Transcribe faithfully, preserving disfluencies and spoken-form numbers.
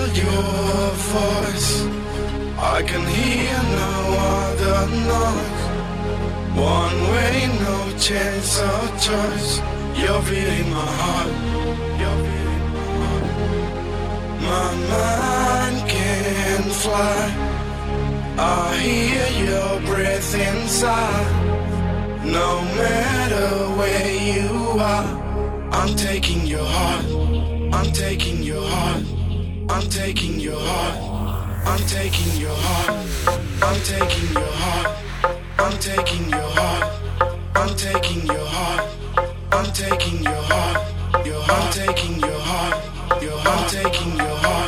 your voice. I can hear no other noise. One way, no chance of choice. You're beating my heart. You're beating my heart. My mind can fly. I hear your breath inside. No matter where you are, I'm taking your heart. I'm taking your heart. I'm taking your heart. I'm taking your heart. I'm taking your heart. I'm taking your heart. I'm taking your heart. I'm taking your heart. Your heart. I'm taking your heart. Your heart. I'm taking your heart.